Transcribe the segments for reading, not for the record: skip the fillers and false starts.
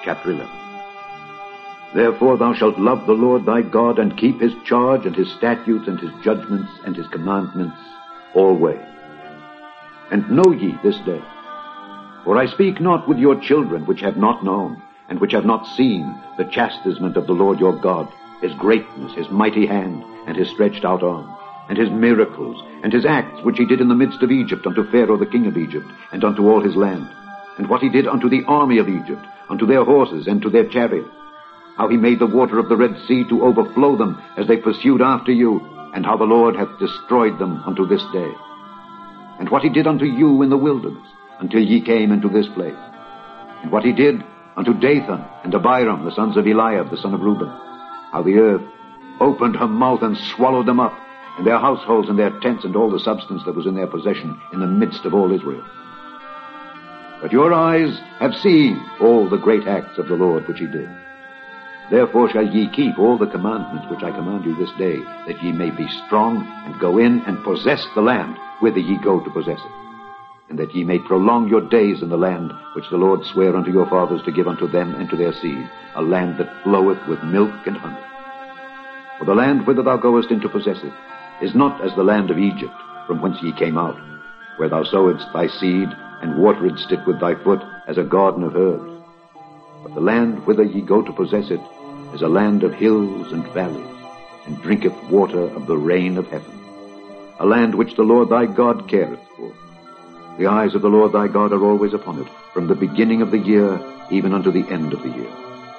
Chapter 11. Therefore thou shalt love the Lord thy God, and keep his charge, and his statutes, and his judgments, and his commandments alway. And know ye this day, for I speak not with your children which have not known, and which have not seen the chastisement of the Lord your God, his greatness, his mighty hand, and his stretched out arm, and his miracles, and his acts which he did in the midst of Egypt unto Pharaoh the king of Egypt, and unto all his land, and what he did unto the army of Egypt, unto their horses, and to their chariots, how he made the water of the Red Sea to overflow them as they pursued after you, and how the Lord hath destroyed them unto this day. And what he did unto you in the wilderness, until ye came into this place. And what he did unto Dathan and Abiram, the sons of Eliab, the son of Reuben, how the earth opened her mouth and swallowed them up, and their households and their tents and all the substance that was in their possession in the midst of all Israel. But your eyes have seen all the great acts of the Lord which he did. Therefore shall ye keep all the commandments which I command you this day, that ye may be strong, and go in and possess the land whither ye go to possess it, and that ye may prolong your days in the land which the Lord sware unto your fathers to give unto them and to their seed, a land that floweth with milk and honey. For the land whither thou goest in to possess it is not as the land of Egypt, from whence ye came out, where thou sowedst thy seed, and wateredst it with thy foot as a garden of herbs. But the land whither ye go to possess it is a land of hills and valleys, and drinketh water of the rain of heaven, a land which the Lord thy God careth for. The eyes of the Lord thy God are always upon it, from the beginning of the year even unto the end of the year.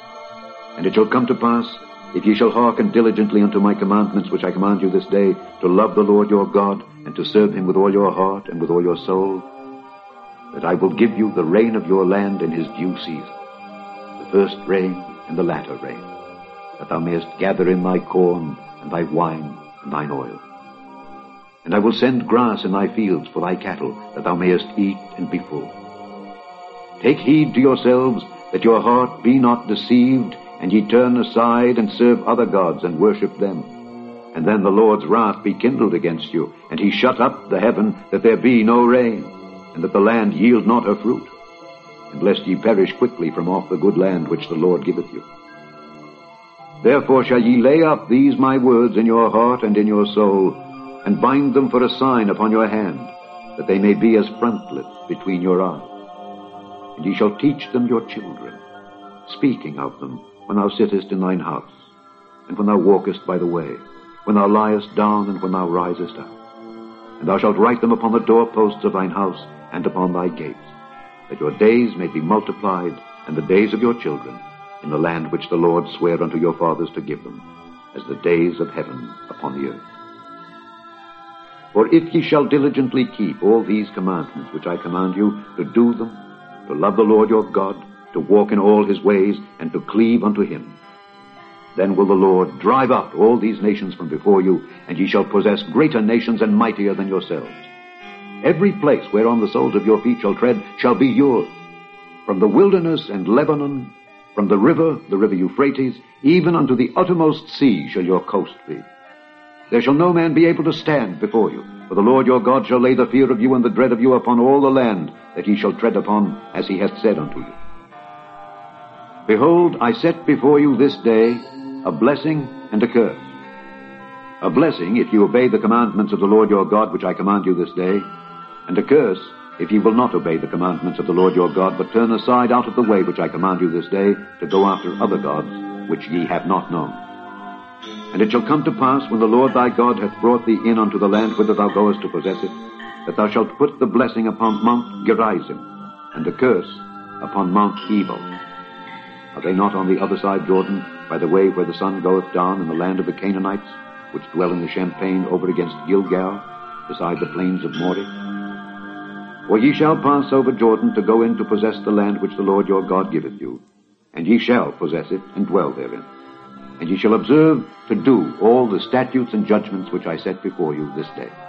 And it shall come to pass, if ye shall hearken diligently unto my commandments which I command you this day, to love the Lord your God, and to serve him with all your heart and with all your soul, that I will give you the rain of your land in his due season, the first rain and the latter rain, that thou mayest gather in thy corn, and thy wine, and thine oil. And I will send grass in thy fields for thy cattle, that thou mayest eat and be full. Take heed to yourselves, that your heart be not deceived, and ye turn aside and serve other gods, and worship them. And then the Lord's wrath be kindled against you, and he shut up the heaven, that there be no rain, and that the land yield not her fruit, and lest ye perish quickly from off the good land which the Lord giveth you. Therefore shall ye lay up these my words in your heart and in your soul, and bind them for a sign upon your hand, that they may be as frontlets between your eyes. And ye shall teach them your children, speaking of them when thou sittest in thine house, and when thou walkest by the way, when thou liest down, and when thou risest up. And thou shalt write them upon the doorposts of thine house and upon thy gates, that your days may be multiplied, and the days of your children, in the land which the Lord sware unto your fathers to give them, as the days of heaven upon the earth. For if ye shall diligently keep all these commandments which I command you, to do them, to love the Lord your God, to walk in all his ways, and to cleave unto him, then will the Lord drive out all these nations from before you, and ye shall possess greater nations and mightier than yourselves. Every place whereon the soles of your feet shall tread shall be yours. From the wilderness and Lebanon, from the river Euphrates, even unto the uttermost sea shall your coast be. There shall no man be able to stand before you, for the Lord your God shall lay the fear of you and the dread of you upon all the land that ye shall tread upon, as he hath said unto you. Behold, I set before you this day a blessing and a curse. A blessing, if you obey the commandments of the Lord your God, which I command you this day, and a curse, if ye will not obey the commandments of the Lord your God, but turn aside out of the way which I command you this day, to go after other gods, which ye have not known. And it shall come to pass, when the Lord thy God hath brought thee in unto the land whither thou goest to possess it, that thou shalt put the blessing upon Mount Gerizim, and the curse upon Mount Ebal. Are they not on the other side Jordan, by the way where the sun goeth down, in the land of the Canaanites, which dwell in the champaign over against Gilgal, beside the plains of Moreh? For ye shall pass over Jordan to go in to possess the land which the Lord your God giveth you, and ye shall possess it and dwell therein. And ye shall observe to do all the statutes and judgments which I set before you this day.